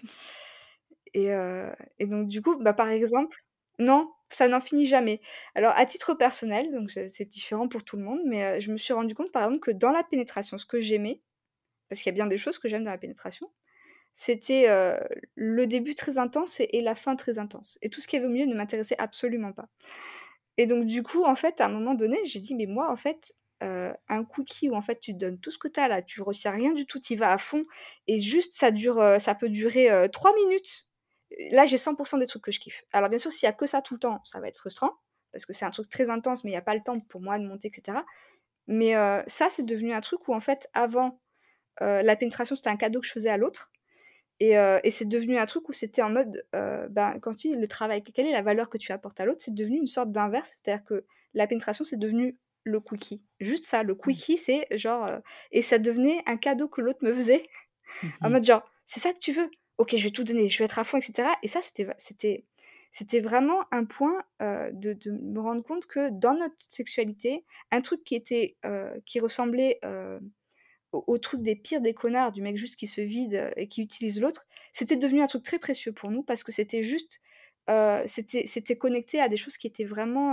Speaker 6: et donc du coup, bah, par exemple non, ça n'en finit jamais. Alors à titre personnel, donc c'est différent pour tout le monde, mais je me suis rendu compte, par exemple, que dans la pénétration, ce que j'aimais, parce qu'il y a bien des choses que j'aime dans la pénétration, c'était, le début très intense et la fin très intense et tout ce qu'il y avait au milieu ne m'intéressait absolument pas et donc du coup, en fait, à un moment donné, j'ai dit: «Mais moi, en fait, un quickie où en fait tu donnes tout ce que tu as là, tu retiens rien du tout, tu y vas à fond et juste ça peut durer, 3 minutes». Là, j'ai 100 des trucs que je kiffe. Alors bien sûr, s'il y a que ça tout le temps, ça va être frustrant parce que c'est un truc très intense, mais il y a pas le temps pour moi de monter et cetera. Mais ça, c'est devenu un truc où en fait, avant, la pénétration, c'était un cadeau que je faisais à l'autre et c'est devenu un truc où c'était en mode, ben, quand tu dis le travail, quelle est la valeur que tu apportes à l'autre? C'est devenu une sorte d'inverse, c'est-à-dire que la pénétration, c'est devenu le quickie. Juste ça, le
Speaker 1: Mmh.
Speaker 6: quickie, c'est genre, et ça devenait un cadeau que l'autre me faisait
Speaker 1: Mmh
Speaker 6: en
Speaker 1: mh.
Speaker 6: mode genre: «C'est ça que tu veux? OK, je vais tout donner, je vais être à fond et cetera» et ça, c'était vraiment un point, de me rendre compte que dans notre sexualité, un truc qui ressemblait, au truc des pires des connards, du mec juste qui se vide, et qui utilise l'autre, c'était devenu un truc très précieux pour nous parce que c'était juste, c'était connecté à des choses qui étaient vraiment,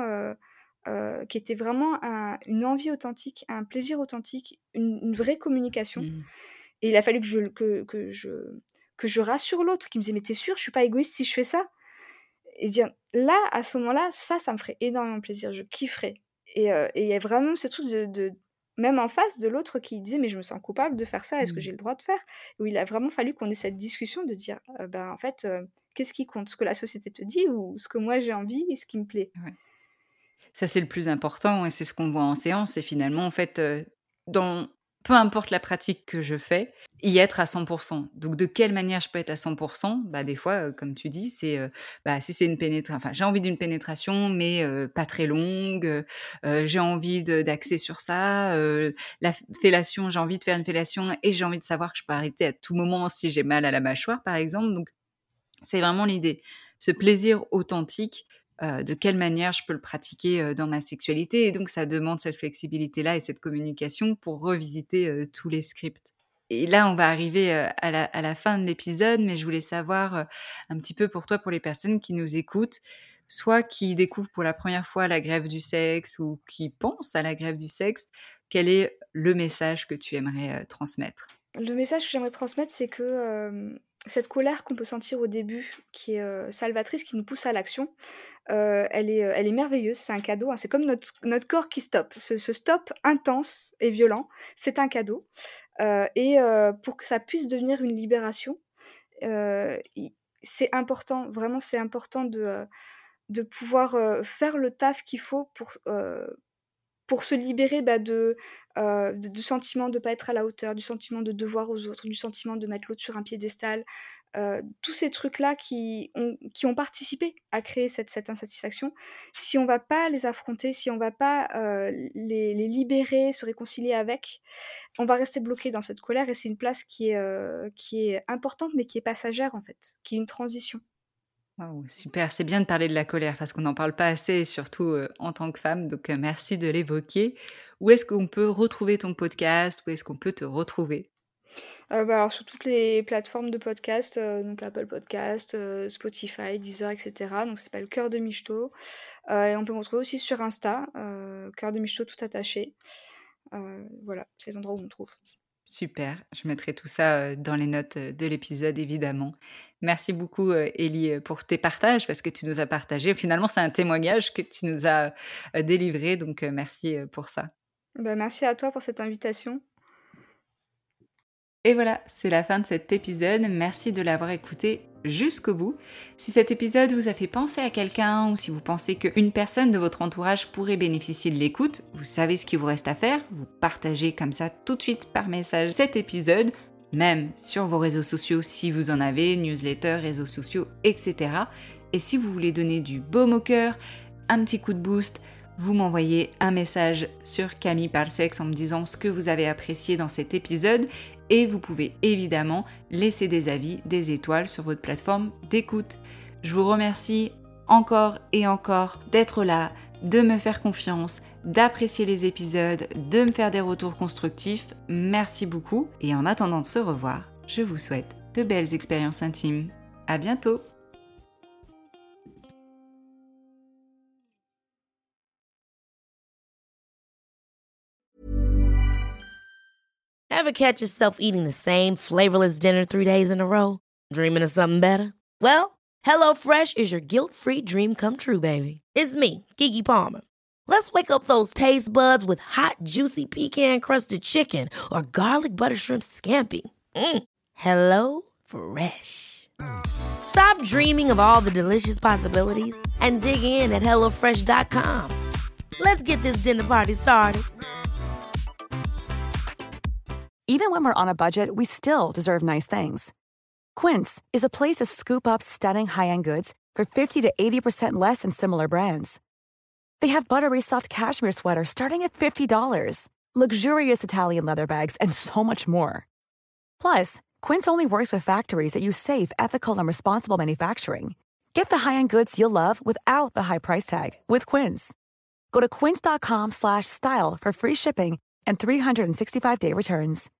Speaker 6: une envie authentique, un plaisir authentique, une vraie communication.
Speaker 1: Mmh.
Speaker 6: Et il a fallu que je rassure l'autre, qui me disait: «Mais tu es sûr, je suis pas égoïste si je fais ça?» Et dire là, à ce moment-là, ça me ferait énormément plaisir, je kifferais. Et il y a vraiment ce truc de même en face de l'autre qui disait: «Mais je me sens coupable de faire ça, est-ce que
Speaker 1: Mmh.
Speaker 6: j'ai le droit de faire?» Où il a vraiment fallu qu'on ait cette discussion de dire: «Ben, en fait, qu'est-ce qui compte? Ce que la société te dit ou ce que moi j'ai envie et ce qui me plaît?»
Speaker 1: Ouais. Ça, c'est le plus important et c'est ce qu'on voit en séance et finalement, en fait, dans peu importe la pratique que je fais, y être à 100. Donc de quelle manière je peux être à 100? Bah, des fois, comme tu dis, c'est, bah, si c'est une enfin, j'ai envie d'une pénétration mais pas très longue, j'ai envie d'axer sur ça, la fellation, j'ai envie de faire une fellation et j'ai envie de savoir que je peux arrêter à tout moment si j'ai mal à la mâchoire, par exemple. Donc c'est vraiment l'idée. Ce plaisir authentique, de quelle manière je peux le pratiquer, dans ma sexualité et donc ça demande cette flexibilité-là et cette communication pour revisiter, tous les scripts. Et là, on va arriver, à la fin de l'épisode, mais je voulais savoir, un petit peu pour toi, pour les personnes qui nous écoutent, soit qui découvrent pour la première fois la greffe du sexe ou qui pensent à la greffe du sexe, quel est le message que tu aimerais, transmettre?
Speaker 6: Le message que j'aimerais transmettre, c'est que, cette colère qu'on peut sentir au début, qui est, salvatrice, qui nous pousse à l'action, elle est merveilleuse, c'est un cadeau, hein. C'est comme notre corps qui stoppe. Ce stop intense et violent, c'est un cadeau, pour que ça puisse devenir une libération, i c'est important, vraiment, c'est important de pouvoir, faire le taf qu'il faut pour se libérer, bah, du sentiment de pas être à la hauteur, du sentiment de devoir aux autres, du sentiment de mettre l'autre sur un piédestal, tous ces trucs-là qui ont participé à créer cette insatisfaction. Si on va pas les affronter, si on va pas, les libérer, se réconcilier avec, on va rester bloqué dans cette colère et c'est une place qui est importante, mais qui est passagère, en fait, qui est une transition.
Speaker 1: Waouh, super, c'est bien de parler de la colère parce qu'on n'en parle pas assez, surtout, en tant que femme, donc merci de l'évoquer. Où est-ce qu'on peut retrouver ton podcast? Où est-ce qu'on peut te retrouver?
Speaker 6: Bah, alors sur toutes les plateformes de podcast, donc Apple Podcast, Spotify, Deezer et cetera, donc ça s'appelle Cœur de Michto, et on peut me retrouver aussi sur Insta, Cœur de Michto tout attaché. Voilà, c'est les endroits où on me trouve.
Speaker 1: Super, je mettrai tout ça, dans les notes, de l'épisode évidemment. Merci beaucoup, Ellie, pour tes partages parce que tu nous as partagé finalement c'est un témoignage que tu nous as, délivré donc merci, pour ça.
Speaker 6: Bah, merci à toi pour cette invitation.
Speaker 1: Et voilà, c'est la fin de cet épisode. Merci de l'avoir écouté jusqu'au bout. Si cet épisode vous a fait penser à quelqu'un ou si vous pensez qu'une personne de votre entourage pourrait bénéficier de l'écoute, vous savez ce qu'il vous reste à faire. Vous partagez comme ça tout de suite par message cet épisode, même sur vos réseaux sociaux si vous en avez, newsletters, réseaux sociaux, etc. Et si vous voulez donner du baume au cœur, un petit coup de boost, vous m'envoyez un message sur Camille Parle Sexe en me disant ce que vous avez apprécié dans cet épisode et vous pouvez évidemment laisser des avis, des étoiles sur votre plateforme d'écoute. Je vous remercie encore et encore d'être là, de me faire confiance, d'apprécier les épisodes, de me faire des retours constructifs. Merci beaucoup et en attendant de se revoir, je vous souhaite de belles expériences intimes. À bientôt!
Speaker 7: Ever catch yourself eating the same flavorless dinner 3 days in a row? Dreaming of something better? Well, HelloFresh is your guilt-free dream come true, baby. It's me, Keke Palmer. Let's wake up those taste buds with hot, juicy pecan-crusted chicken or garlic butter shrimp scampi. Hello Fresh. Stop dreaming of all the delicious possibilities and dig in at HelloFresh.com. Let's get this dinner party started.
Speaker 8: Even when we're on a budget, we still deserve nice things. Quince is a place to scoop up stunning high-end goods for 50 to 80% less than similar brands. They have buttery soft cashmere sweaters starting at $50, luxurious Italian leather bags, and so much more. Plus, Quince only works with factories that use safe, ethical, and responsible manufacturing. Get the high-end goods you'll love without the high price tag with Quince. Go to quince.com/style for free shipping and 365-day returns.